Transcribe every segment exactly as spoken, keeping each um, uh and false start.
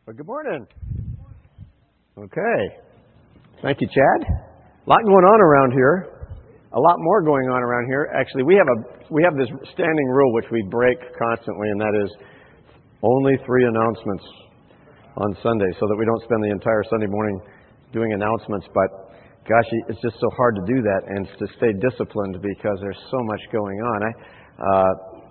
Well, good morning. Okay. Thank you, Chad. A lot going on around here. A lot more going on around here. Actually, we have a we have this standing rule which we break constantly, and that is only three announcements on Sunday, so that we don't spend the entire Sunday morning doing announcements. But gosh, it's just so hard to do that and to stay disciplined because there's so much going on. I uh,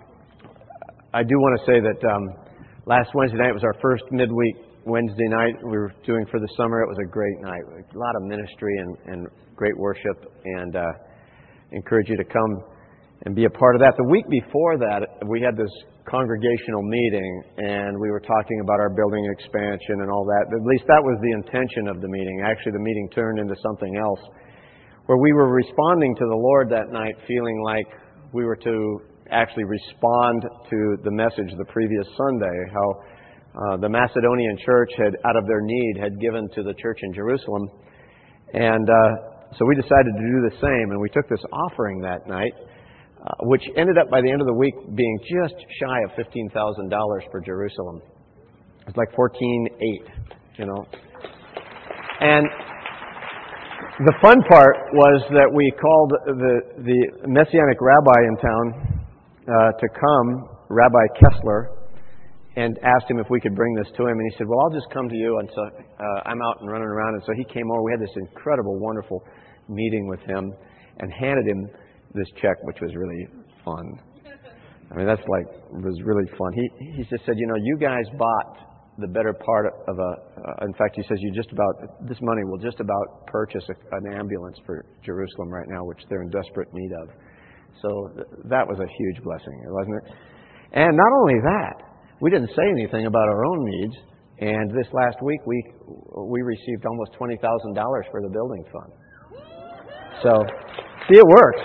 I do want to say that um, last Wednesday night was our first midweek Wednesday night we were doing for the summer. It was a great night. A lot of ministry and, and great worship, and uh, encourage you to come and be a part of that. The week before that, we had this congregational meeting, and we were talking about our building expansion and all that. At least that was the intention of the meeting. Actually, the meeting turned into something else, where we were responding to the Lord that night, feeling like we were to actually respond to the message the previous Sunday, how uh, the Macedonian church had, out of their need, had given to the church in Jerusalem. And uh, so we decided to do the same, and we took this offering that night, uh, which ended up by the end of the week being just shy of fifteen thousand dollars for Jerusalem. It was like fourteen eight, you know. And the fun part was that we called the, the Messianic rabbi in town uh, to come, Rabbi Kessler, and asked him if we could bring this to him. And he said, well, I'll just come to you. And so uh, I'm out and running around. And so he came over. We had this incredible, wonderful meeting with him and handed him this check, which was really fun. I mean, that's like, it was really fun. He he just said, you know, you guys bought the better part of a, uh, in fact, he says, you just about, this money will just about purchase a, an ambulance for Jerusalem right now, which they're in desperate need of. So th- that was a huge blessing, wasn't it? And not only that, we didn't say anything about our own needs. And this last week, we we received almost twenty thousand dollars for the building fund. So, see, it works.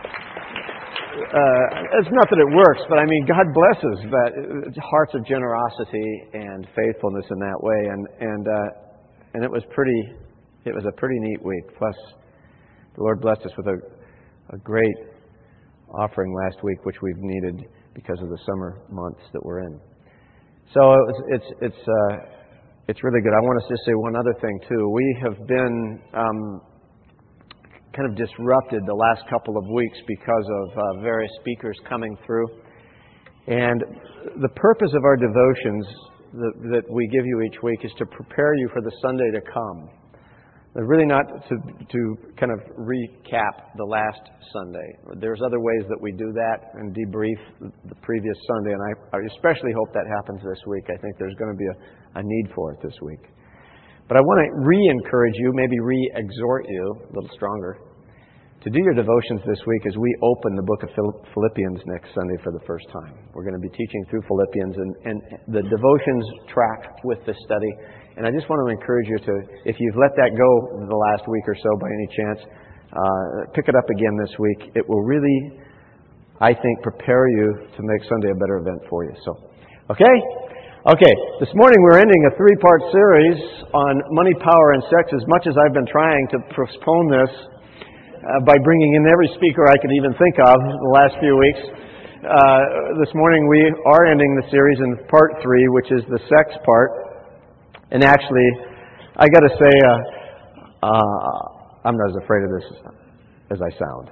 Uh, it's not that it works, but I mean, God blesses that hearts of generosity and faithfulness in that way, and and uh, and it was pretty. It was a pretty neat week. Plus, the Lord blessed us with a a great offering last week, which we've needed because of the summer months that we're in. So it's it's it's uh, it's really good. I want to just say one other thing too. We have been um, kind of disrupted the last couple of weeks because of uh, various speakers coming through. And the purpose of our devotions that, that we give you each week is to prepare you for the Sunday to come. They're really not to, to kind of recap the last Sunday. There's other ways that we do that and debrief the previous Sunday, and I, I especially hope that happens this week. I think there's going to be a, a need for it this week. But I want to re-encourage you, maybe re-exhort you a little stronger, to do your devotions this week as we open the book of Philippians next Sunday for the first time. We're going to be teaching through Philippians, and, and the devotions track with this study. And I just want to encourage you to, if you've let that go the last week or so by any chance, uh, pick it up again this week. It will really, I think, prepare you to make Sunday a better event for you. So, okay? Okay, this morning we're ending a three-part series on money, power, and sex. As much as I've been trying to postpone this uh, by bringing in every speaker I could even think of the last few weeks, uh, this morning we are ending the series in part three, which is the sex part. And actually, I got to say, uh, uh, I'm not as afraid of this as I sound.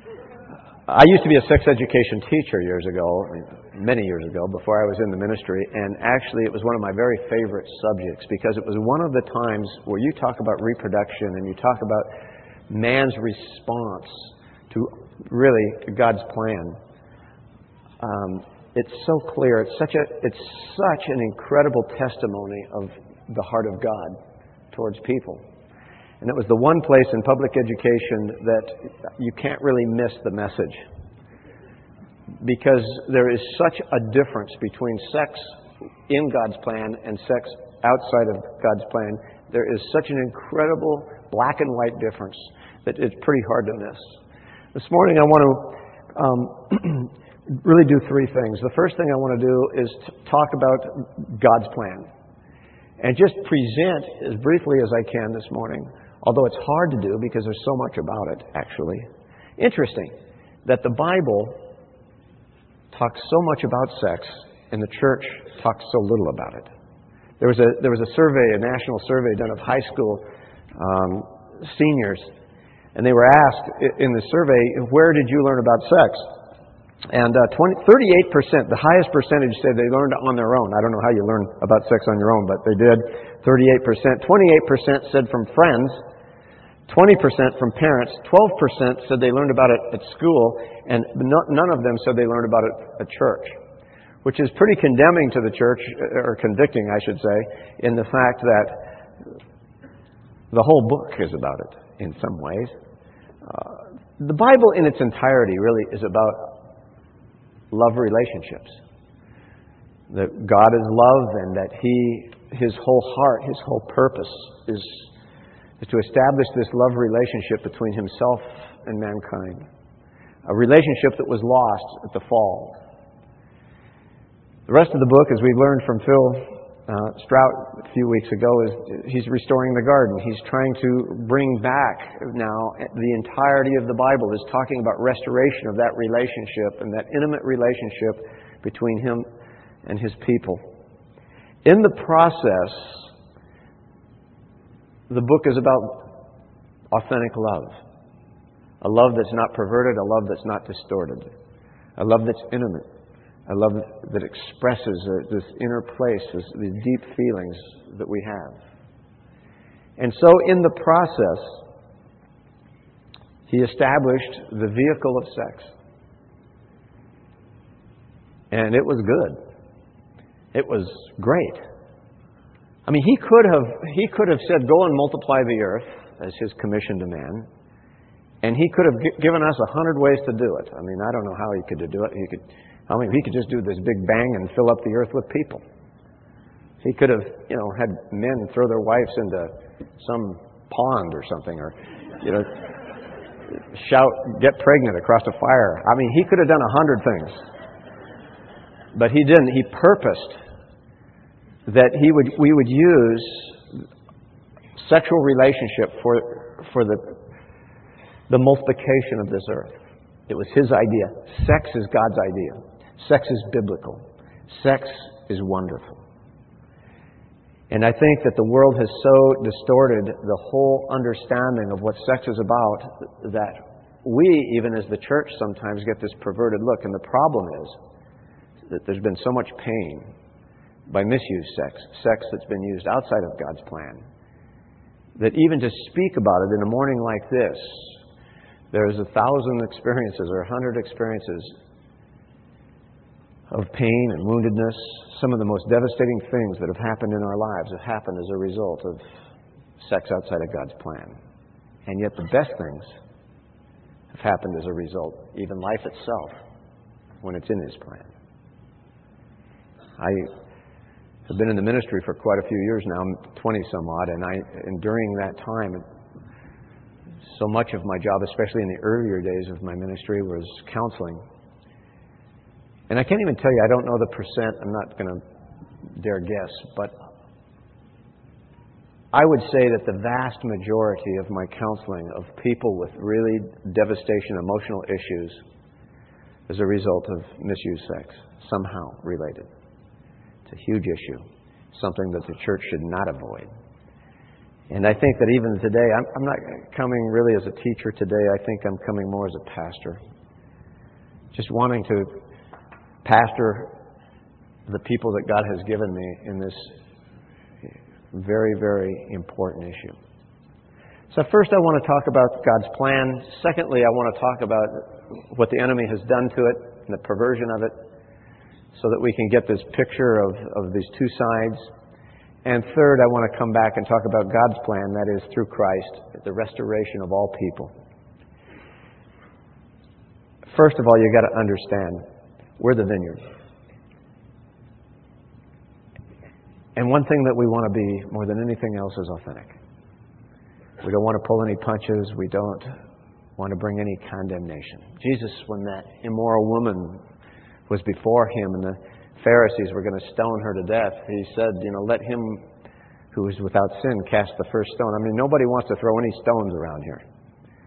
I used to be a sex education teacher years ago, many years ago, before I was in the ministry, and actually it was one of my very favorite subjects because it was one of the times where you talk about reproduction and you talk about man's response to really God's plan. Um, it's so clear. It's such a it's such an incredible testimony of the heart of God towards people. And it was the one place in public education that you can't really miss the message. Because there is such a difference between sex in God's plan and sex outside of God's plan. There is such an incredible black and white difference that it's pretty hard to miss. This morning I want to um, really do three things. The first thing I want to do is to talk about God's plan. And just present as briefly as I can this morning, although it's hard to do because there's so much about it, actually. Interesting that the Bible talks so much about sex and the church talks so little about it. There was a there was a survey, a national survey done of high school um, seniors, and they were asked in the survey, where did you learn about sex? And uh, twenty, thirty-eight percent, the highest percentage, said they learned on their own. I don't know how you learn about sex on your own, but they did. thirty-eight percent. twenty-eight percent said from friends. twenty percent from parents. twelve percent said they learned about it at school. And none of them said they learned about it at church, which is pretty condemning to the church, or convicting, I should say, in the fact that the whole book is about it in some ways. Uh, the Bible in its entirety really is about love relationships. That God is love, and that He, His whole heart, His whole purpose is, is to establish this love relationship between Himself and mankind. A relationship that was lost at the fall. The rest of the book, as we learned from Phil uh, Strout a few weeks ago, is he's restoring the garden. He's trying to bring back now the entirety of the Bible is talking about restoration of that relationship and that intimate relationship between Him and His people. In the process, the book is about authentic love. A love that's not perverted, a love that's not distorted. A love that's intimate. A love that expresses this inner place, this, these deep feelings that we have. And so in the process, He established the vehicle of sex. And it was good. It was great. I mean, He could have, he could have said, go and multiply the earth, as His commission to man. And He could have g- given us a hundred ways to do it. I mean, I don't know how He could do it. He could, I mean, He could just do this big bang and fill up the earth with people. He could have, you know, had men throw their wives into some pond or something, or, you know, shout, get pregnant across a fire. I mean, He could have done a hundred things. But He didn't. He purposed that He would, we would use sexual relationship for, for the, the multiplication of this earth. It was His idea. Sex is God's idea. Sex is biblical. Sex is wonderful. And I think that the world has so distorted the whole understanding of what sex is about that we, even as the church, sometimes get this perverted look. And the problem is that there's been so much pain by misused sex, sex that's been used outside of God's plan, that even to speak about it in a morning like this, there's a thousand experiences or a hundred experiences of pain and woundedness. Some of the most devastating things that have happened in our lives have happened as a result of sex outside of God's plan. And yet the best things have happened as a result, even life itself, when it's in His plan. I have been in the ministry for quite a few years now, twenty some odd, and I and during that time, so much of my job, especially in the earlier days of my ministry, was counseling. And I can't even tell you, I don't know the percent, I'm not going to dare guess, but I would say that the vast majority of my counseling of people with really devastation, emotional issues, is a result of misused sex, somehow related. It's a huge issue, something that the church should not avoid. And I think that even today, I'm, I'm not coming really as a teacher today. I think I'm coming more as a pastor. Just wanting to pastor the people that God has given me in this very, very important issue. So first I want to talk about God's plan. Secondly, I want to talk about what the enemy has done to it and the perversion of it, so that we can get this picture of, of these two sides. And third, I want to come back and talk about God's plan, that is, through Christ, the restoration of all people. First of all, you've got to understand, we're the vineyard. And one thing that we want to be, more than anything else, is authentic. We don't want to pull any punches. We don't want to bring any condemnation. Jesus, when that immoral woman was before Him and the Pharisees were going to stone her to death, He said, you know, let him who is without sin cast the first stone. I mean, nobody wants to throw any stones around here.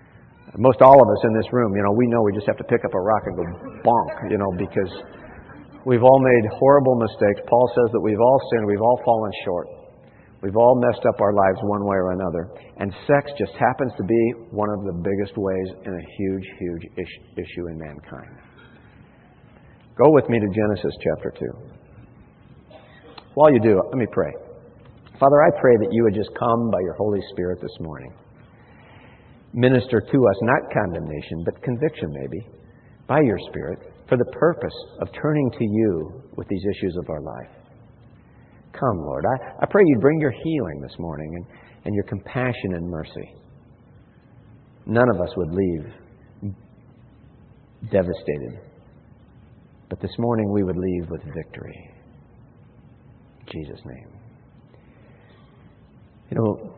Most all of us in this room, you know, we know we just have to pick up a rock and go bonk, you know, because We've all made horrible mistakes. Paul says that we've all sinned. We've all fallen short. We've all messed up our lives one way or another. And sex just happens to be one of the biggest ways in a huge, huge issue in mankind. Go with me to Genesis chapter two. While you do, let me pray. Father, I pray that you would just come by your Holy Spirit this morning. Minister to us, not condemnation, but conviction maybe, by your Spirit, for the purpose of turning to you with these issues of our life. Come, Lord. I, I pray you bring your healing this morning and, and your compassion and mercy. None of us would leave devastated. But this morning we would leave with victory. In Jesus' name. You know,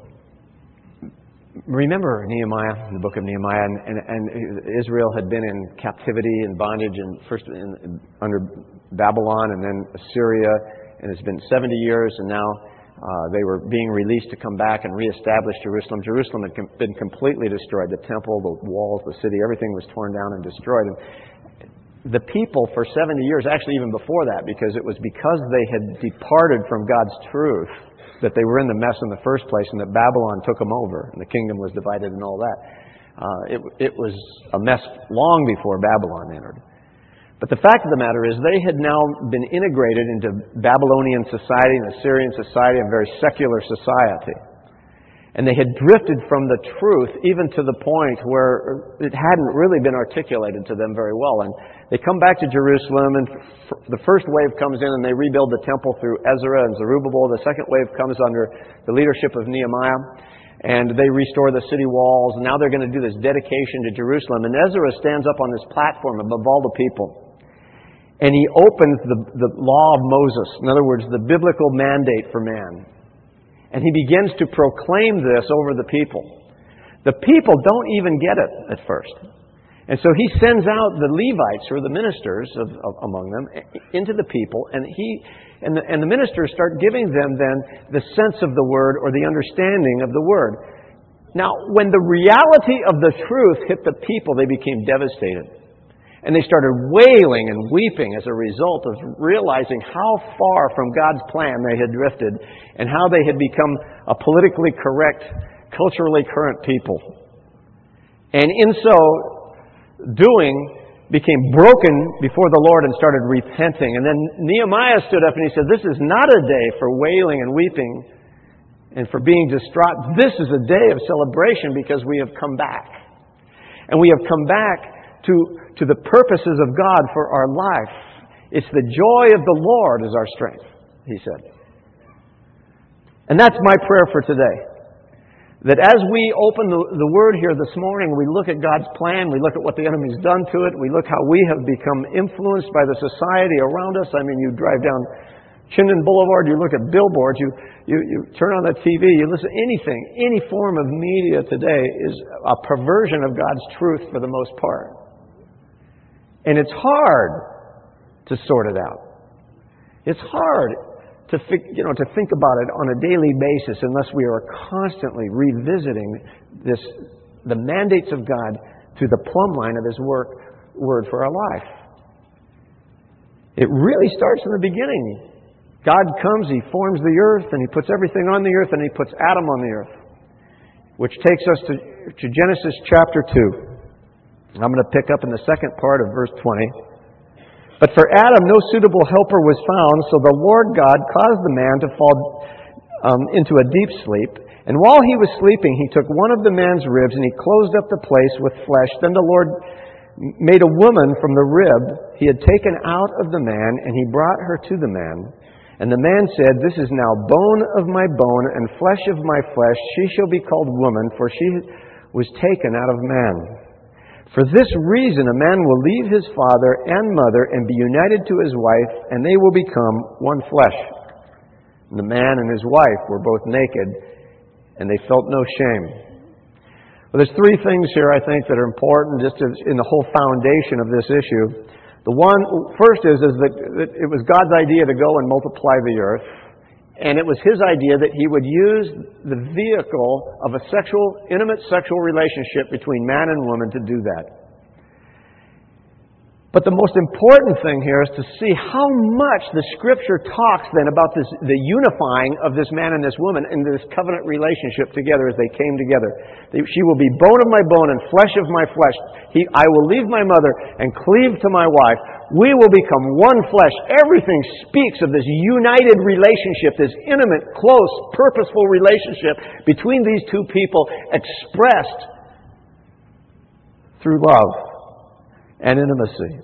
remember Nehemiah, the book of Nehemiah, and, and, and Israel had been in captivity and bondage, and first in, under Babylon and then Assyria, and it's been seventy years, and now uh, they were being released to come back and reestablish Jerusalem. Jerusalem had com- been completely destroyed. The temple, the walls, the city, everything was torn down and destroyed. And the people for seventy years, actually even before that, because it was because they had departed from God's truth that they were in the mess in the first place, and that Babylon took them over, and the kingdom was divided and all that. Uh, it, it was a mess long before Babylon entered. But the fact of the matter is they had now been integrated into Babylonian society and Assyrian society, a very secular society. And they had drifted from the truth even to the point where it hadn't really been articulated to them very well. And they come back to Jerusalem, and f- the first wave comes in and they rebuild the temple through Ezra and Zerubbabel. The second wave comes under the leadership of Nehemiah, and they restore the city walls. And now they're going to do this dedication to Jerusalem. And Ezra stands up on this platform above all the people. And he opens the, the law of Moses. In other words, the biblical mandate for man. And he begins to proclaim this over the people. The people don't even get it at first. And so he sends out the Levites, or the ministers of, of, among them, into the people. And he and the, and the ministers start giving them then the sense of the word, or the understanding of the word. Now, when the reality of the truth hit the people, they became devastated. And they started wailing and weeping as a result of realizing how far from God's plan they had drifted, and how they had become a politically correct, culturally current people. And in so doing, became broken before the Lord and started repenting. And then Nehemiah stood up and he said, "This is not a day for wailing and weeping and for being distraught. This is a day of celebration, because we have come back. And we have come back to, to the purposes of God for our life. It's the joy of the Lord is our strength," he said. And that's my prayer for today. That as we open the, the Word here this morning, we look at God's plan, we look at what the enemy's done to it, we look how we have become influenced by the society around us. I mean, you drive down Chinden Boulevard, you look at billboards, you, you, you turn on the T V, you listen, anything, any form of media today is a perversion of God's truth for the most part. And it's hard to sort it out. It's hard to think, you know, to think about it on a daily basis unless we are constantly revisiting this, the mandates of God through the plumb line of His work, word for our life. It really starts in the beginning. God comes, He forms the earth, and He puts everything on the earth, and He puts Adam on the earth. Which takes us to, to Genesis chapter two. I'm going to pick up in the second part of verse twenty. "But for Adam no suitable helper was found, so the Lord God caused the man to fall um, into a deep sleep. And while he was sleeping, he took one of the man's ribs, and he closed up the place with flesh. Then the Lord made a woman from the rib he had taken out of the man, and He brought her to the man. And the man said, 'This is now bone of my bone and flesh of my flesh. She shall be called woman, for she was taken out of man. For this reason a man will leave his father and mother and be united to his wife, and they will become one flesh.' And the man and his wife were both naked, and they felt no shame." Well, there's three things here, I think, that are important just in the whole foundation of this issue. The one, first is, is that it was God's idea to go and multiply the earth. And it was His idea that He would use the vehicle of a sexual, intimate sexual relationship between man and woman to do that. But the most important thing here is to see how much the Scripture talks then about this, the unifying of this man and this woman in this covenant relationship together as they came together. She will be bone of my bone and flesh of my flesh. He, I will leave my mother and cleave to my wife. We will become one flesh. Everything speaks of this united relationship, this intimate, close, purposeful relationship between these two people expressed through love and intimacy.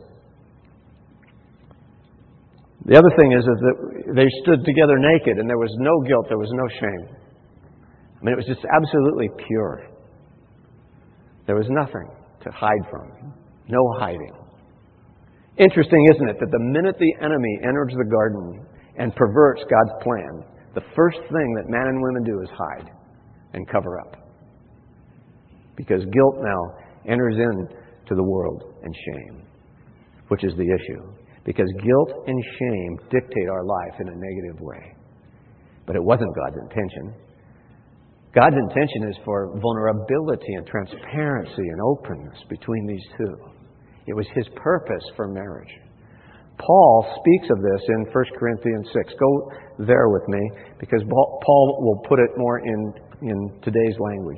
The other thing is that they stood together naked and there was no guilt, there was no shame. I mean, it was just absolutely pure. There was nothing to hide from. No hiding. Interesting, isn't it, that the minute the enemy enters the garden and perverts God's plan, the first thing that man and women do is hide and cover up. Because guilt now enters in to the world and shame, which is the issue. Because guilt and shame dictate our life in a negative way. But it wasn't God's intention. God's intention is for vulnerability and transparency and openness between these two. It was His purpose for marriage. Paul speaks of this in First Corinthians six. Go there with me, because Paul will put it more in, in today's language.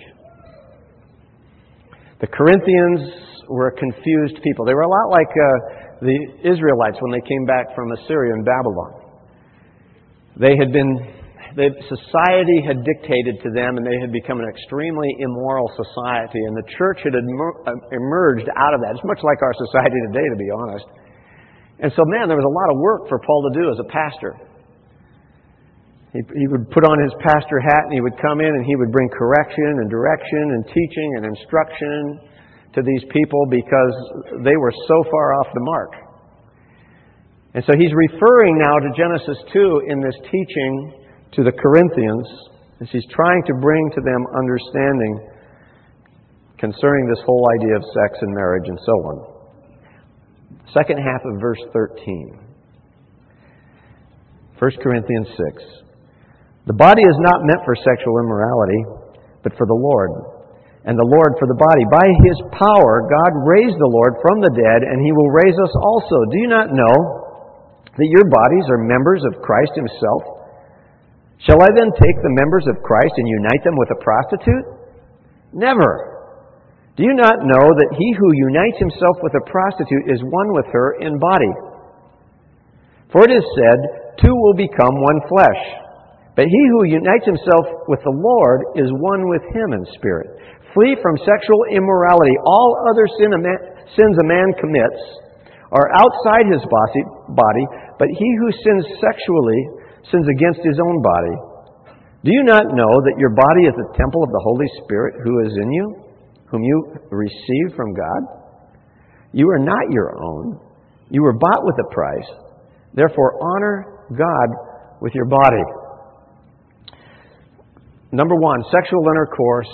The Corinthians were a confused people. They were a lot like uh, the Israelites when they came back from Assyria and Babylon. They had been, they, society had dictated to them, and they had become an extremely immoral society, and the church had emer- emerged out of that. It's much like our society today, to be honest. And so, man, there was a lot of work for Paul to do as a pastor. He, he would put on his pastor hat and he would come in and he would bring correction and direction and teaching and instruction to these people because they were so far off the mark. And so he's referring now to Genesis two in this teaching to the Corinthians as he's trying to bring to them understanding concerning this whole idea of sex and marriage and so on. Second half of verse thirteen. First Corinthians six. The body is not meant for sexual immorality, but for the Lord, and the Lord for the body. By His power, God raised the Lord from the dead, and He will raise us also. Do you not know that your bodies are members of Christ Himself? Shall I then take the members of Christ and unite them with a prostitute? Never. Do you not know that he who unites himself with a prostitute is one with her in body? For it is said, two will become one flesh. But he who unites himself with the Lord is one with Him in spirit. Flee from sexual immorality. All other sin a man, sins a man commits are outside his body, but he who sins sexually sins against his own body. Do you not know that your body is the temple of the Holy Spirit who is in you, whom you received from God? You are not your own. You were bought with a price. Therefore, honor God with your body. Number one, sexual intercourse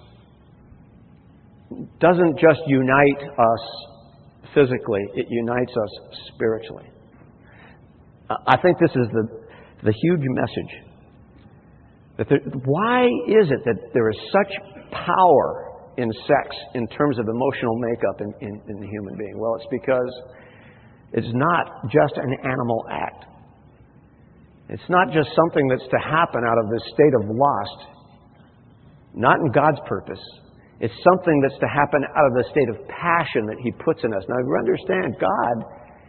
doesn't just unite us physically, it unites us spiritually. I think this is the, the huge message. That there, why is it that there is such power in sex in terms of emotional makeup in, in, in the human being? Well, it's because it's not just an animal act. It's not just something that's to happen out of this state of lust, not in God's purpose. It's something that's to happen out of the state of passion that He puts in us. Now, you understand, God,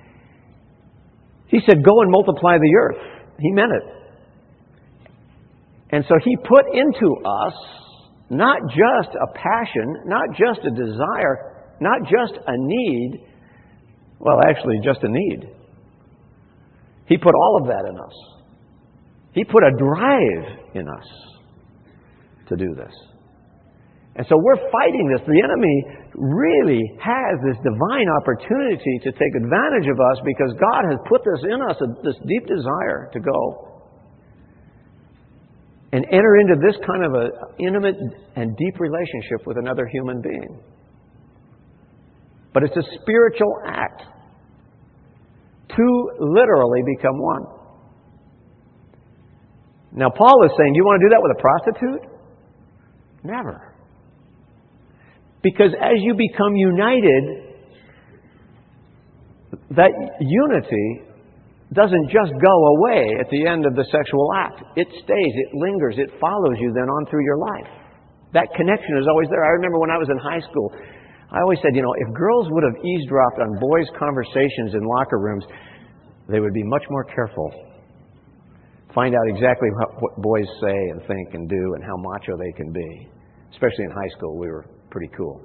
He said, go and multiply the earth. He meant it. And so He put into us not just a passion, not just a desire, not just a need, well, actually just a need. He put all of that in us. He put a drive in us to do this. And so we're fighting this. The enemy really has this divine opportunity to take advantage of us because God has put this in us, this deep desire to go and enter into this kind of an intimate and deep relationship with another human being. But it's a spiritual act. Two literally become one. Now, Paul is saying, do you want to do that with a prostitute? Never. Because as you become united, that unity doesn't just go away at the end of the sexual act. It stays, it lingers, it follows you then on through your life. That connection is always there. I remember when I was in high school, I always said, you know, if girls would have eavesdropped on boys' conversations in locker rooms, they would be much more careful. Find out exactly what boys say and think and do and how macho they can be. Especially in high school, we were pretty cool.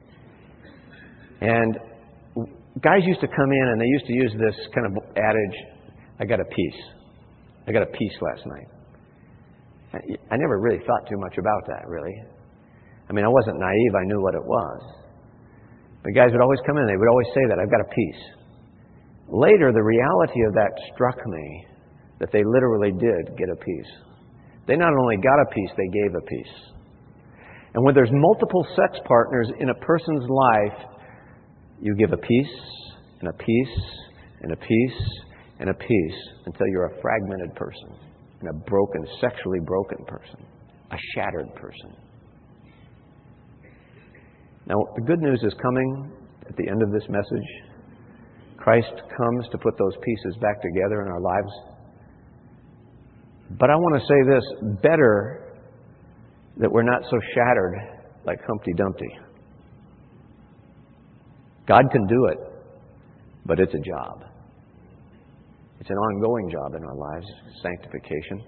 And guys used to come in and they used to use this kind of adage, I got a piece. I got a piece last night. I never really thought too much about that, really. I mean, I wasn't naive. I knew what it was. But guys would always come in and they would always say that, I've got a piece. Later, the reality of that struck me, that they literally did get a piece. They not only got a piece, they gave a piece. And when there's multiple sex partners in a person's life, you give a piece, and a piece, and a piece, and a piece, until you're a fragmented person, and a broken, sexually broken person, a shattered person. Now, the good news is coming at the end of this message. Christ comes to put those pieces back together in our lives. But I want to say this, better that we're not so shattered like Humpty Dumpty. God can do it, but it's a job. It's an ongoing job in our lives, sanctification.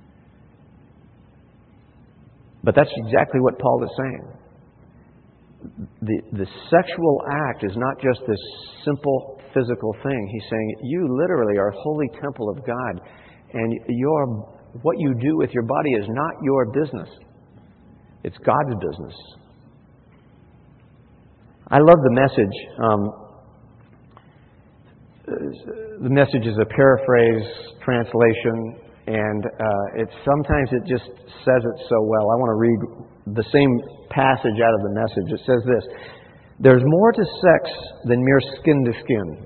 But that's exactly what Paul is saying. The, the sexual act is not just this simple physical thing. He's saying you literally are a holy temple of God, and your, what you do with your body is not your business. It's God's business. I love the message. Um, the message is a paraphrase translation, and uh, it sometimes it just says it so well. I want to read the same passage out of the message. It says this: there's more to sex than mere skin to skin.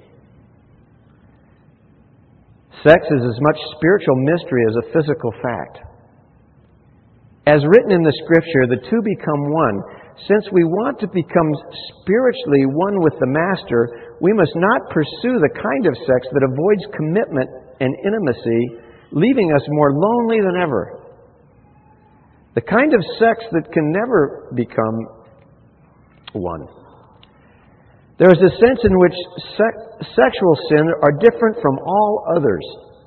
Sex is as much spiritual mystery as a physical fact. As written in the Scripture, the two become one. Since we want to become spiritually one with the Master, we must not pursue the kind of sex that avoids commitment and intimacy, leaving us more lonely than ever. The kind of sex that can never become one. There is a sense in which sex, sexual sin are different from all others.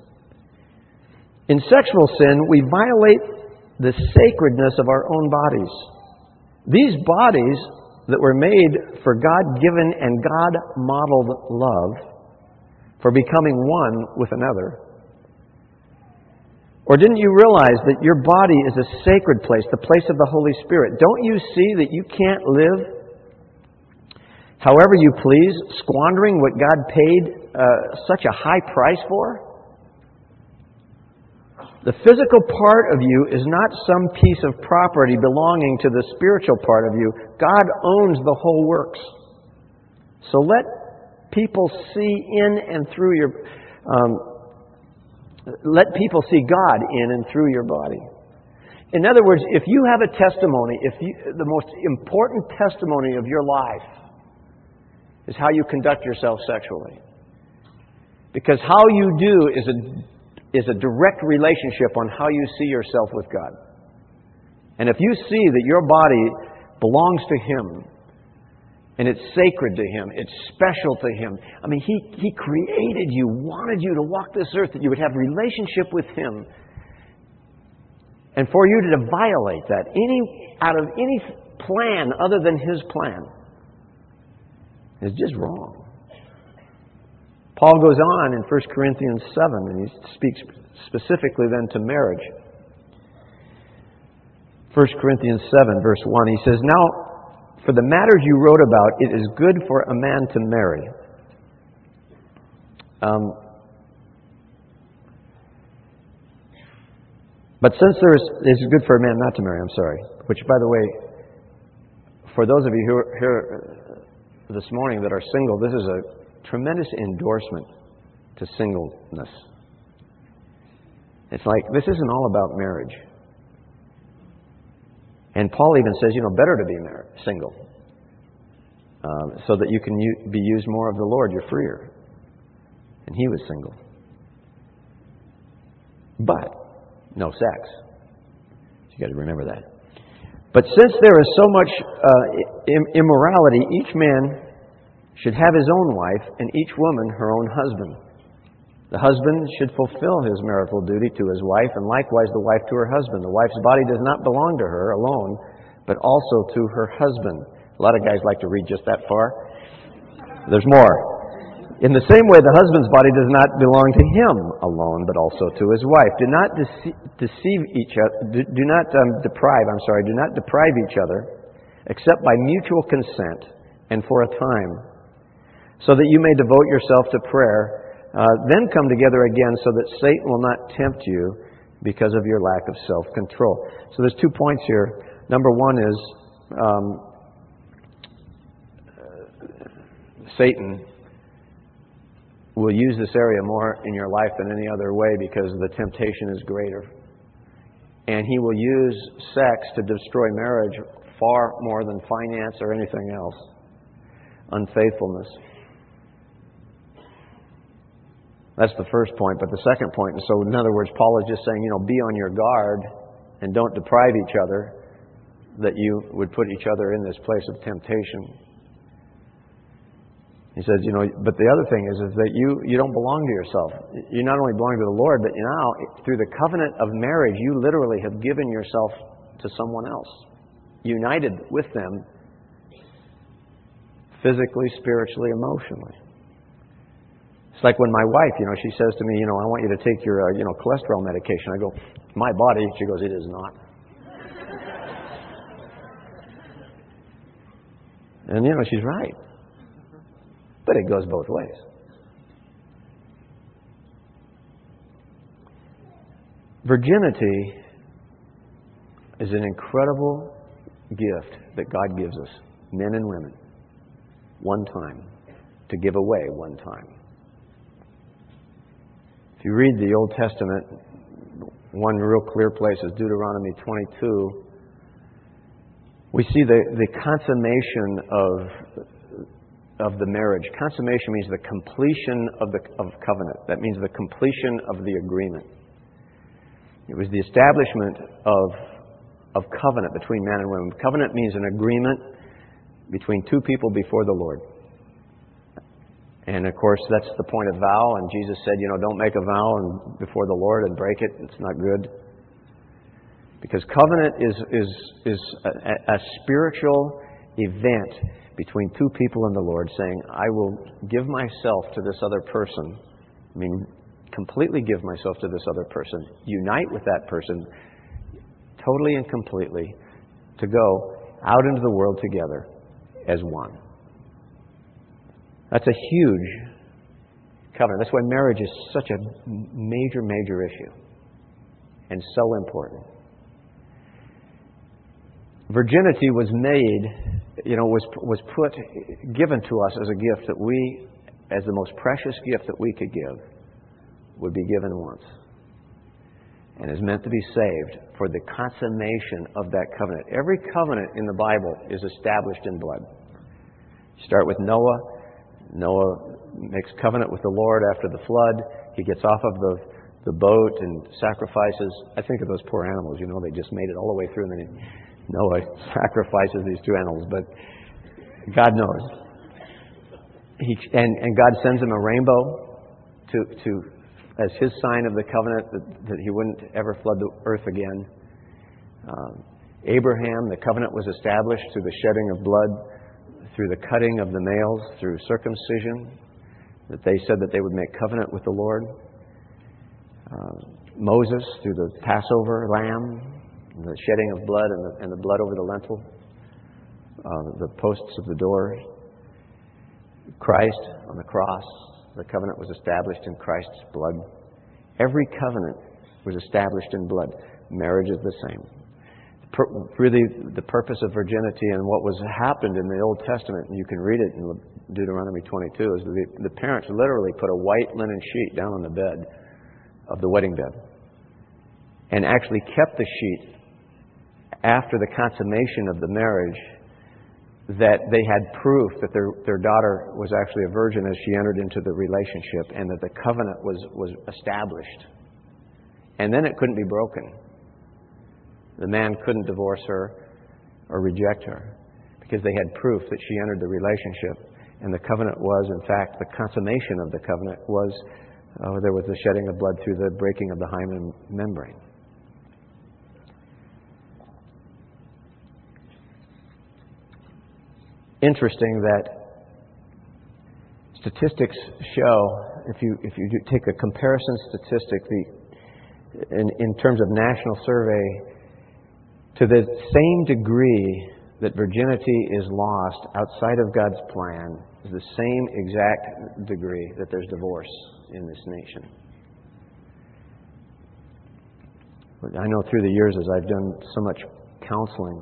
In sexual sin, we violate the sacredness of our own bodies. These bodies that were made for God-given and God-modeled love, for becoming one with another. Or didn't you realize that your body is a sacred place, the place of the Holy Spirit? Don't you see that you can't live however you please, squandering what God paid uh, such a high price for? The physical part of you is not some piece of property belonging to the spiritual part of you. God owns the whole works. So let people see in and through your... Um, let people see God in and through your body. In other words, if you have a testimony, if you, the most important testimony of your life is how you conduct yourself sexually. Because how you do is a is a direct relationship on how you see yourself with God. And if you see that your body belongs to Him, and it's sacred to Him, it's special to Him. I mean, He, he created you, wanted you to walk this earth, that you would have relationship with Him. And for you to violate that, any out of any plan other than His plan, is just wrong. Paul goes on in First Corinthians seven, and he speaks specifically then to marriage. First Corinthians seven, verse one, he says, "Now, for the matters you wrote about, it is good for a man to marry." Um, but since there is, it is good for a man not to marry, I'm sorry. Which, by the way, for those of you who are here this morning that are single, this is a tremendous endorsement to singleness. It's like, this isn't all about marriage. And Paul even says, you know, better to be married, single, um, so that you can u- be used more of the Lord. You're freer. and he was single. But no sex. You got to remember that. But since there is so much uh, immorality, each man should have his own wife, and each woman her own husband. The husband should fulfill his marital duty to his wife, and likewise the wife to her husband. The wife's body does not belong to her alone, but also to her husband. A lot of guys like to read just that far. There's more. In the same way, the husband's body does not belong to him alone, but also to his wife. Do not dece- deceive each other. Do, do not um, deprive. I'm sorry. Do not deprive each other, except by mutual consent and for a time, so that you may devote yourself to prayer. Uh, then come together again, so that Satan will not tempt you because of your lack of self-control. So there's two points here. Number one is um, Satan will use this area more in your life than any other way because the temptation is greater. And he will use sex to destroy marriage far more than finance or anything else. Unfaithfulness. That's the first point. But the second point, and so in other words, Paul is just saying, you know, be on your guard and don't deprive each other, that you would put each other in this place of temptation. He says, you know, but the other thing is, is that you, you don't belong to yourself. You not only belong to the Lord, but now, through the covenant of marriage, you literally have given yourself to someone else. United with them physically, spiritually, emotionally. It's like when my wife, you know, she says to me, you know, I want you to take your, uh, you know, cholesterol medication. I go, my body. She goes, it is not. And, you know, she's right. But it goes both ways. Virginity is an incredible gift that God gives us, men and women, one time, to give away one time. If you read the Old Testament, one real clear place is Deuteronomy twenty-two. We see the, the consummation of of the marriage. Consummation means the completion of the of covenant. That means the completion of the agreement. It was the establishment of of covenant between man and woman. Covenant means an agreement between two people before the Lord. And of course, that's the point of vow. And Jesus said, you know, don't make a vow and before the Lord and break it. It's not good. Because covenant is is is a, a spiritual event between two people and the Lord, saying, I will give myself to this other person. I mean, completely give myself to this other person. Unite with that person totally and completely to go out into the world together as one. That's a huge covenant. That's why marriage is such a major, major issue and so important. Virginity was made, you know, was was put, given to us as a gift that we, as the most precious gift that we could give, would be given once. And is meant to be saved for the consummation of that covenant. Every covenant in the Bible is established in blood. You start with Noah. Noah makes covenant with the Lord after the flood. He gets off of the, the boat and sacrifices. I think of those poor animals, you know, they just made it all the way through and then Noah sacrifices these two animals, but God knows. He, and, and God sends him a rainbow to, to as his sign of the covenant that, that he wouldn't ever flood the earth again. Um, Abraham, the covenant was established through the shedding of blood, through the cutting of the males, through circumcision, that they said that they would make covenant with the Lord. Uh, Moses, through the Passover lamb, the shedding of blood and the, and the blood over the lintel, uh, the posts of the door. Christ on the cross, the covenant was established in Christ's blood. Every covenant was established in blood. Marriage is the same. Per, really, the purpose of virginity and what was happened in the Old Testament, and you can read it in Deuteronomy twenty-two, is the, the parents literally put a white linen sheet down on the bed of the wedding bed and actually kept the sheet after the consummation of the marriage that they had proof that their, their daughter was actually a virgin as she entered into the relationship, and that the covenant was, was established. And then it couldn't be broken. The man couldn't divorce her or reject her because they had proof that she entered the relationship. And the covenant was, in fact, the consummation of the covenant was, uh, there was the shedding of blood through the breaking of the hymen membrane. Interesting that statistics show, if you if you do take a comparison statistic, the in, in terms of national survey, to the same degree that virginity is lost outside of God's plan is the same exact degree that there's divorce in this nation. I know through the years as I've done so much counseling,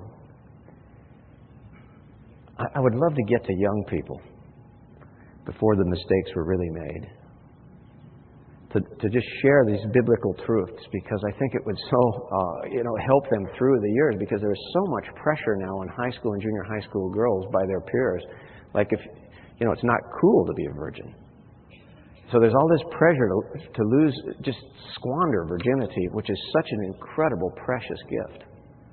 I would love to get to young people before the mistakes were really made. To, to just share these biblical truths, because I think it would so, uh, you know, help them through the years, because there's so much pressure now on high school and junior high school girls by their peers. Like if, you know, it's not cool to be a virgin. So there's all this pressure to, to lose, just squander virginity, which is such an incredible, precious gift.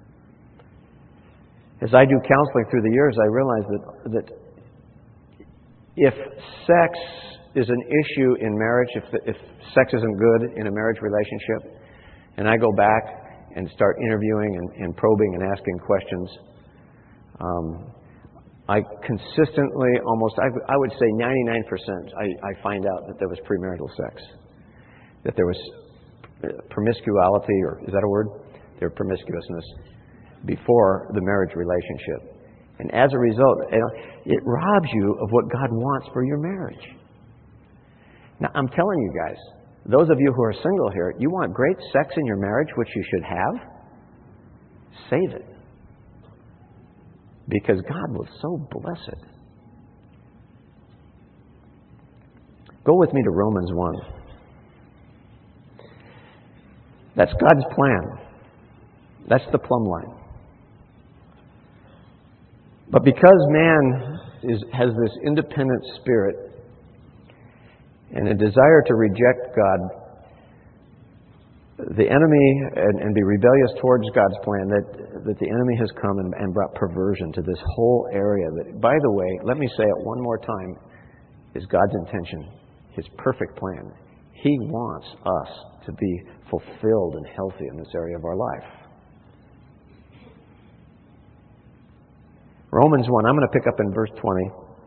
As I do counseling through the years, I realize that, that if sex is an issue in marriage, if, if sex isn't good in a marriage relationship, and I go back and start interviewing and, and probing and asking questions, um, I consistently, almost, I, I would say ninety-nine percent, I, I find out that there was premarital sex. That there was promiscuity, or is that a word? There promiscuousness before the marriage relationship. And as a result, it robs you of what God wants for your marriage. Now, I'm telling you guys, those of you who are single here, you want great sex in your marriage, which you should have, save it. Because God will so bless it. Go with me to Romans one. That's God's plan. That's the plumb line. But because man is, has this independent spirit and a desire to reject God, the enemy, and, and be rebellious towards God's plan, that, that the enemy has come and, and brought perversion to this whole area that, by the way, let me say it one more time, is God's intention, His perfect plan. He wants us to be fulfilled and healthy in this area of our life. Romans one, I'm going to pick up in verse twenty.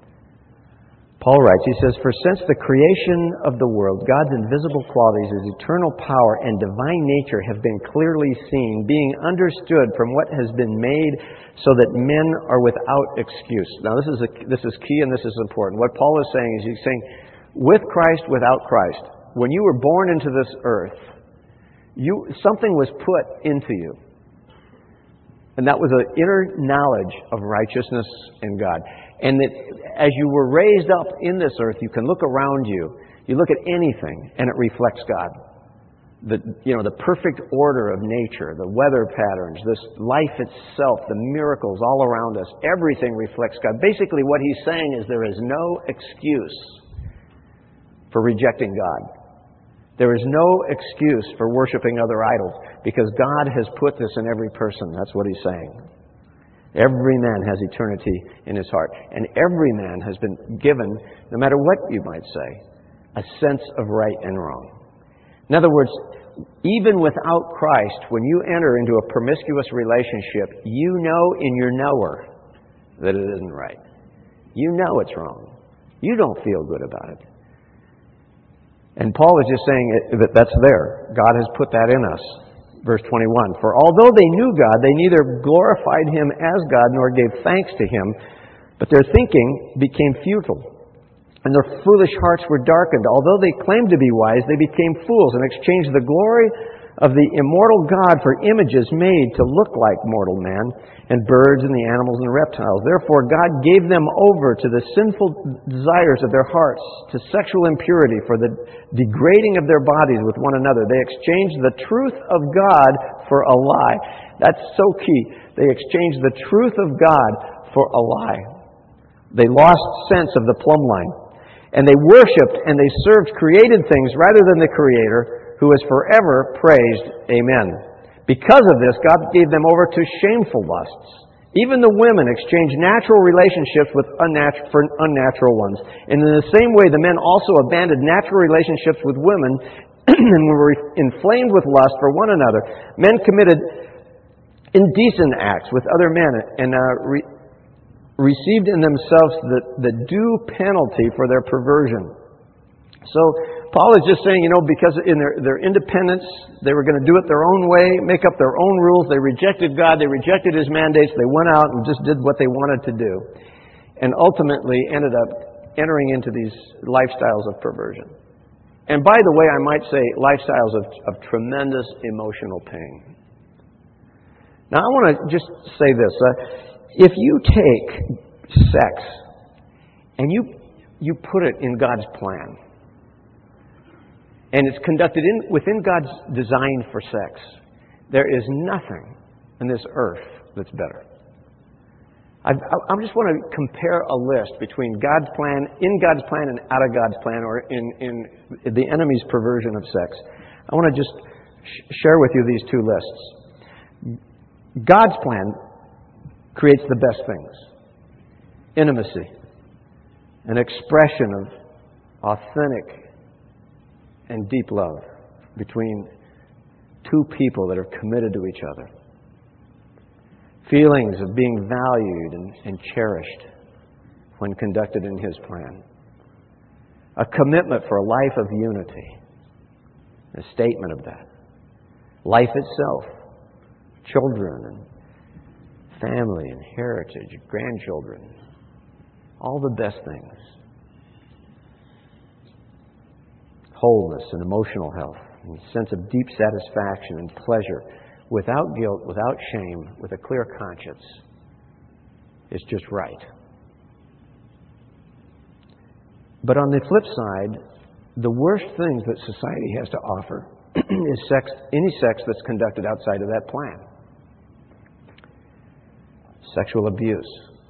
Paul writes, he says, "For since the creation of the world, God's invisible qualities, His eternal power and divine nature have been clearly seen, being understood from what has been made, so that men are without excuse." Now this is a, this is key and this is important. What Paul is saying is he's saying, with Christ, without Christ, when you were born into this earth, you something was put into you. And that was an inner knowledge of righteousness in God. And that as you were raised up in this earth, you can look around you. You look at anything, and it reflects God. The, you know, the perfect order of nature, the weather patterns, this life itself, the miracles all around us, everything reflects God. Basically, what he's saying is there is no excuse for rejecting God. There is no excuse for worshiping other idols, because God has put this in every person. That's what he's saying. Every man has eternity in his heart. And every man has been given, no matter what you might say, a sense of right and wrong. In other words, even without Christ, when you enter into a promiscuous relationship, you know in your knower that it isn't right. You know it's wrong. You don't feel good about it. And Paul is just saying that that's there. God has put that in us. Verse twenty-one, "For although they knew God, they neither glorified Him as God nor gave thanks to Him, but their thinking became futile, and their foolish hearts were darkened. Although they claimed to be wise, they became fools and exchanged the glory of the immortal God for images made to look like mortal man, and birds and the animals and the reptiles. Therefore God gave them over to the sinful desires of their hearts, to sexual impurity, for the degrading of their bodies with one another. They exchanged the truth of God for a lie." That's so key. They exchanged the truth of God for a lie. They lost sense of the plumb line. And they worshipped and they served created things rather than the Creator, who is forever praised. Amen. Because of this, God gave them over to shameful lusts. Even the women exchanged natural relationships with unnatural, for unnatural ones. And in the same way, the men also abandoned natural relationships with women and were inflamed with lust for one another. Men committed indecent acts with other men and uh, re- received in themselves the, the due penalty for their perversion. So Paul is just saying, you know, because in their, their independence, they were going to do it their own way, make up their own rules. They rejected God. They rejected His mandates. They went out and just did what they wanted to do. And ultimately ended up entering into these lifestyles of perversion. And by the way, I might say lifestyles of, of tremendous emotional pain. Now I want to just say this. Uh, if you take sex and you you put it in God's plan, and it's conducted in, within God's design for sex, there is nothing on this earth that's better. I, I just want to compare a list between God's plan, in God's plan, and out of God's plan, or in, in the enemy's perversion of sex. I want to just sh- share with you these two lists. God's plan creates the best things. Intimacy, an expression of authentic and deep love between two people that are committed to each other. Feelings of being valued and, and cherished when conducted in His plan. A commitment for a life of unity. A statement of that. Life itself. Children and family and heritage, grandchildren. All the best things. Wholeness and emotional health, and a sense of deep satisfaction and pleasure, without guilt, without shame, with a clear conscience, is just right. But on the flip side, the worst things that society has to offer is sex, any sex that's conducted outside of that plan. Sexual abuse,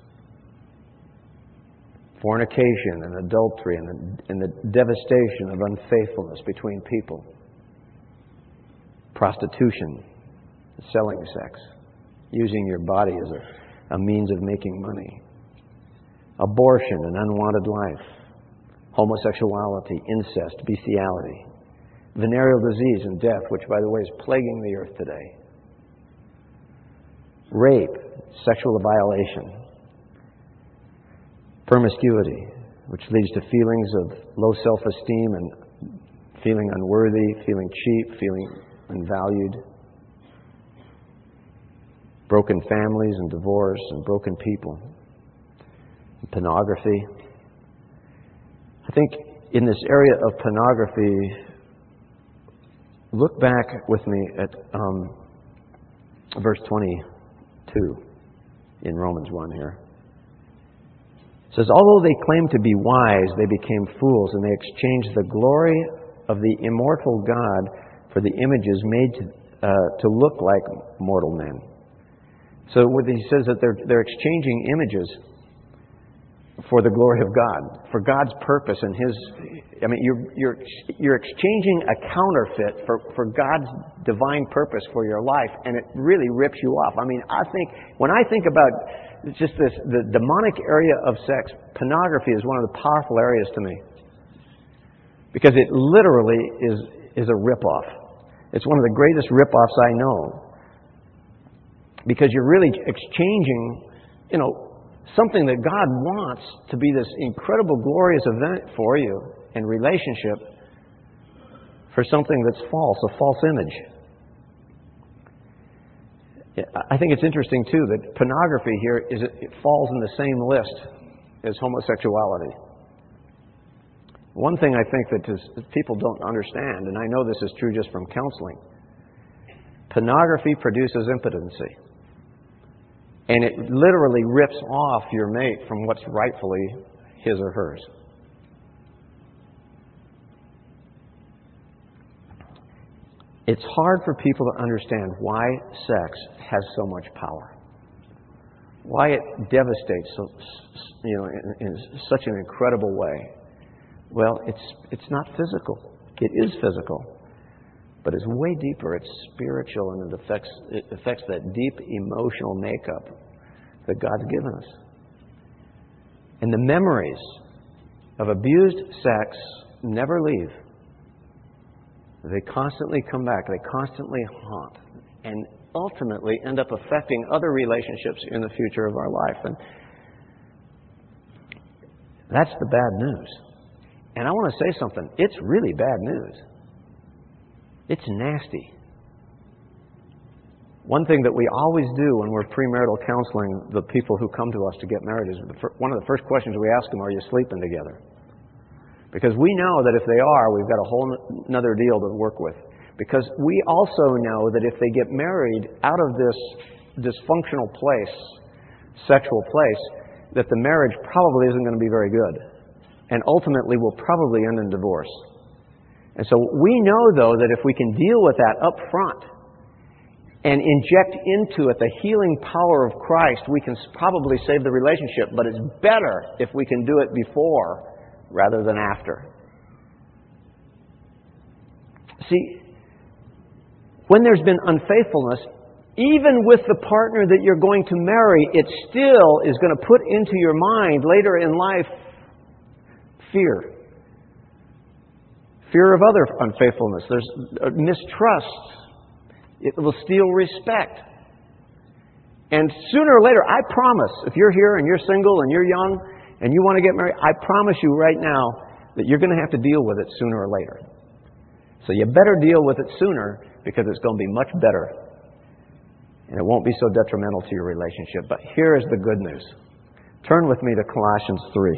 fornication and adultery, and the, and the devastation of unfaithfulness between people. Prostitution, selling sex, using your body as a, a means of making money. Abortion and unwanted life. Homosexuality, incest, bestiality. Venereal disease and death, which, by the way, is plaguing the earth today. Rape, sexual violation. Promiscuity, which leads to feelings of low self-esteem and feeling unworthy, feeling cheap, feeling unvalued. Broken families and divorce and broken people. And pornography. I think in this area of pornography, look back with me at um, verse twenty-two in Romans one here. It says, although they claimed to be wise, they became fools, and they exchanged the glory of the immortal God for the images made to, uh, to look like mortal men. So what he says that they're, they're exchanging images for the glory of God, for God's purpose and His. I mean, you're you're you're exchanging a counterfeit for, for God's divine purpose for your life, and it really rips you off. I mean, I think when I think about just this, the demonic area of sex, pornography is one of the powerful areas to me, because it literally is is a ripoff. It's one of the greatest ripoffs I know, because you're really exchanging, you know, something that God wants to be this incredible, glorious event for you in relationship for something that's false, a false image. I think it's interesting, too, that pornography here is it falls in the same list as homosexuality. One thing I think that is, people don't understand, and I know this is true just from counseling, pornography produces impotency. And it literally rips off your mate from what's rightfully his or hers. It's hard for people to understand why sex has so much power. why it devastates so, you know, in, in such an incredible way. Well, it's it's not physical. It is physical, but it's way deeper. It's spiritual, and it affects it affects that deep emotional makeup that God's given us. And the memories of abused sex never leave. They constantly come back. They constantly haunt, and ultimately end up affecting other relationships in the future of our life. And that's the bad news. And I want to say something. It's really bad news. It's nasty. One thing that we always do when we're premarital counseling the people who come to us to get married is the fir- one of the first questions we ask them, are you sleeping together? Because we know that if they are, we've got a whole n- another deal to work with. Because we also know that if they get married out of this dysfunctional place, sexual place, that the marriage probably isn't going to be very good. And ultimately will probably end in divorce. And so we know, though, that if we can deal with that up front and inject into it the healing power of Christ, we can probably save the relationship. But it's better if we can do it before rather than after. See, when there's been unfaithfulness, even with the partner that you're going to marry, it still is going to put into your mind later in life fear. Fear of other unfaithfulness. There's mistrust. It will steal respect. And sooner or later, I promise, if you're here and you're single and you're young and you want to get married, I promise you right now that you're going to have to deal with it sooner or later. So you better deal with it sooner, because it's going to be much better. And it won't be so detrimental to your relationship. But here is the good news. Turn with me to Colossians three.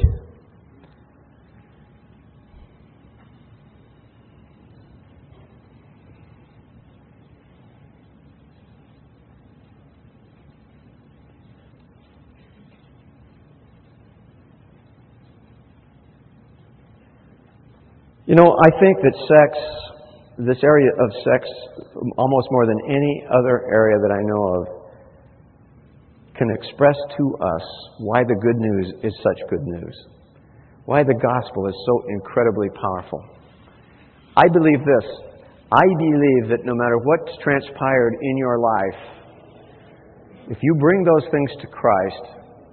You know, I think that sex, this area of sex, almost more than any other area that I know of, can express to us why the good news is such good news. Why the gospel is so incredibly powerful. I believe this. I believe that no matter what's transpired in your life, if you bring those things to Christ,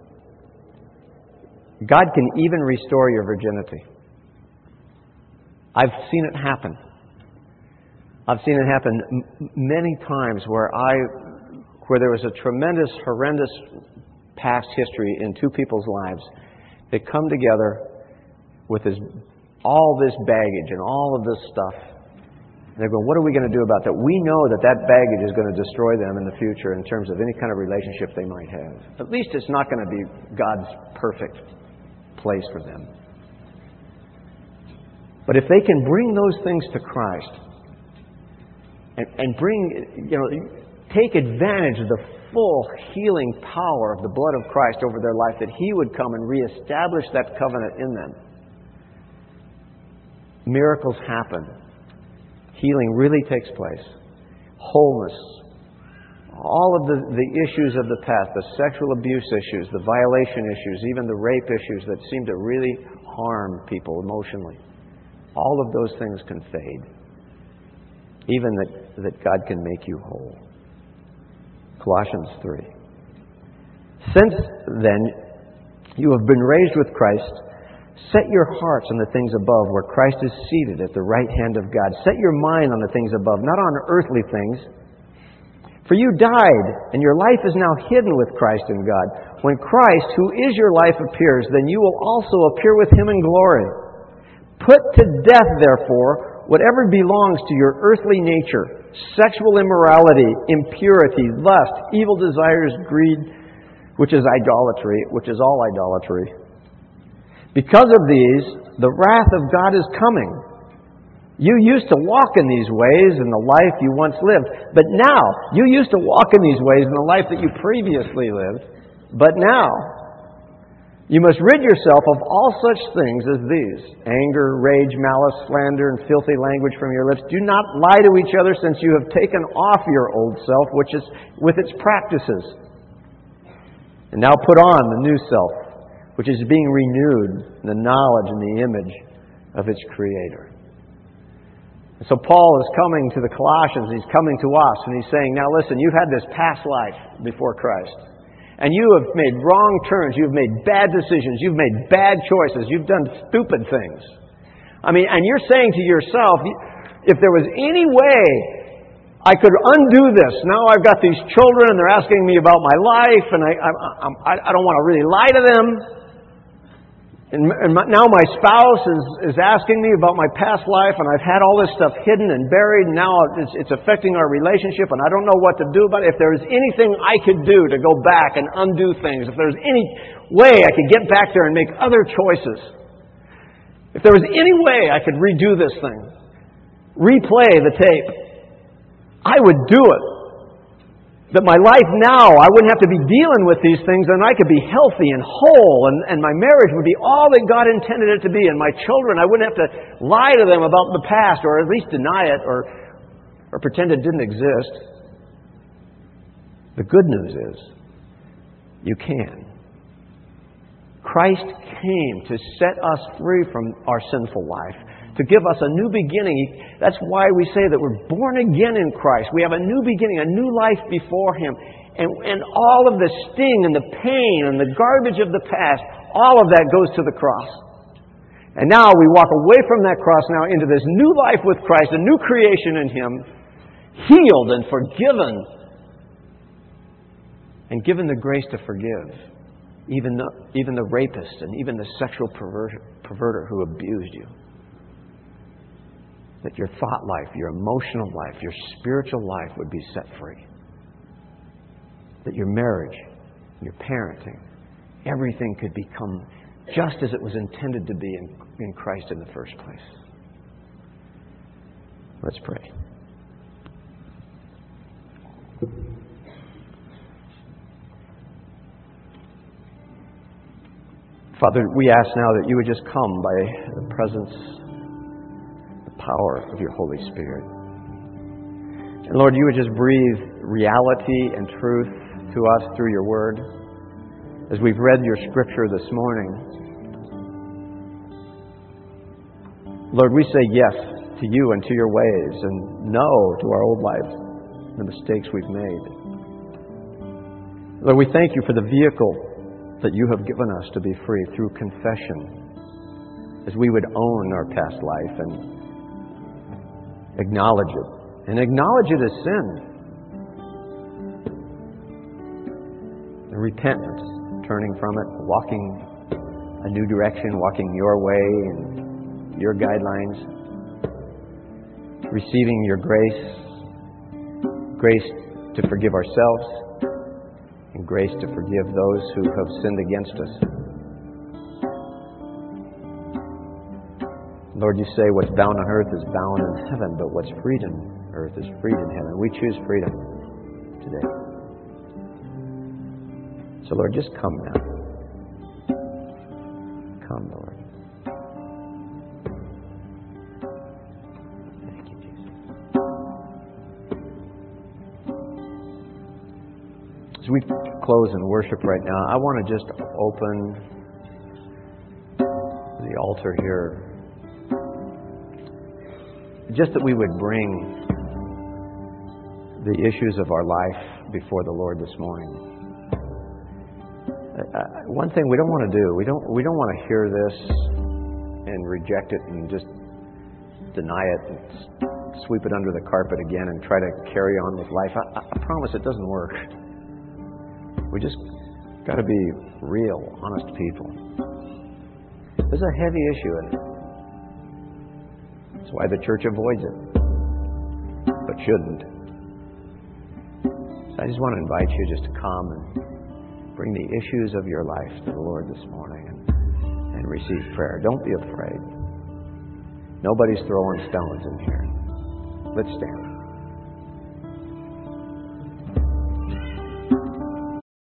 God can even restore your virginity. I've seen it happen. I've seen it happen m- many times where I, where there was a tremendous, horrendous past history in two people's lives. They come together with this, all this baggage and all of this stuff. And they're going, what are we going to do about that? We know that that baggage is going to destroy them in the future in terms of any kind of relationship they might have. At least it's not going to be God's perfect place for them. But if they can bring those things to Christ and, and bring, you know, take advantage of the full healing power of the blood of Christ over their life, that He would come and reestablish that covenant in them, miracles happen. Healing really takes place. Wholeness. All of the, the issues of the past, the sexual abuse issues, the violation issues, even the rape issues that seem to really harm people emotionally. All of those things can fade. Even that, that God can make you whole. Colossians three. Since then, you have been raised with Christ. Set your hearts on the things above, where Christ is seated at the right hand of God. Set your mind on the things above, not on earthly things. For you died, and your life is now hidden with Christ in God. When Christ, who is your life, appears, then you will also appear with Him in glory. Put to death, therefore, whatever belongs to your earthly nature: sexual immorality, impurity, lust, evil desires, greed, which is idolatry, which is all idolatry. Because of these, the wrath of God is coming. You used to walk in these ways in the life you once lived, but now, you used to walk in these ways in the life that you previously lived, but now, you must rid yourself of all such things as these: anger, rage, malice, slander, and filthy language from your lips. Do not lie to each other, since you have taken off your old self, which is with its practices, And now put on the new self, which is being renewed in the knowledge and the image of its Creator. And so Paul is coming to the Colossians, he's coming to us, and he's saying, now listen, you've had this past life before Christ. And you have made wrong turns, you've made bad decisions, you've made bad choices, you've done stupid things. I mean, and you're saying to yourself, if there was any way I could undo this. Now I've got these children and they're asking me about my life, and I, I, I don't want to really lie to them. And, and my, now my spouse is, is asking me about my past life, and I've had all this stuff hidden and buried, and now it's, it's affecting our relationship, and I don't know what to do about it. If there was anything I could do to go back and undo things, if there was any way I could get back there and make other choices, if there was any way I could redo this thing, replay the tape, I would do it. That my life now, I wouldn't have to be dealing with these things, and I could be healthy and whole, and, and my marriage would be all that God intended it to be, and my children, I wouldn't have to lie to them about the past, or at least deny it, or, or pretend it didn't exist. The good news is, you can. Christ came to set us free from our sinful life, to give us a new beginning. That's why we say that we're born again in Christ. We have a new beginning, a new life before Him. And, and all of the sting and the pain and the garbage of the past, all of that goes to the cross. And now we walk away from that cross now into this new life with Christ, a new creation in Him, healed and forgiven, and given the grace to forgive even the, even the rapist and even the sexual perverter, perverter who abused you. That your thought life, your emotional life, your spiritual life would be set free. That your marriage, your parenting, everything could become just as it was intended to be in, in Christ in the first place. Let's pray. Father, we ask now that you would just come by the presence, power of your Holy Spirit. And Lord, you would just breathe reality and truth to us through your word. As we've read your scripture this morning, Lord, we say yes to you and to your ways, and no to our old life, the mistakes we've made. Lord, we thank you for the vehicle that you have given us to be free through confession, as we would own our past life and acknowledge it. And acknowledge it as sin. And repentance, turning from it, walking a new direction, walking your way and your guidelines. Receiving your grace. Grace to forgive ourselves. And grace to forgive those who have sinned against us. Lord, you say what's bound on earth is bound in heaven, but what's freed on earth is freed in heaven. We choose freedom today. So, Lord, just come now. Come, Lord. Thank you, Jesus. As we close in worship right now, I want to just open the altar here. Just that we would bring the issues of our life before the Lord this morning. Uh, one thing we don't want to do, we don't we don't want to hear this and reject it and just deny it and sweep it under the carpet again and try to carry on with life. I, I promise it doesn't work. We just got to be real, honest people. There's a heavy issue in it. That's why the church avoids it, but shouldn't. So I just want to invite you just to come and bring the issues of your life to the Lord this morning and, and receive prayer. Don't be afraid. Nobody's throwing stones in here. Let's stand.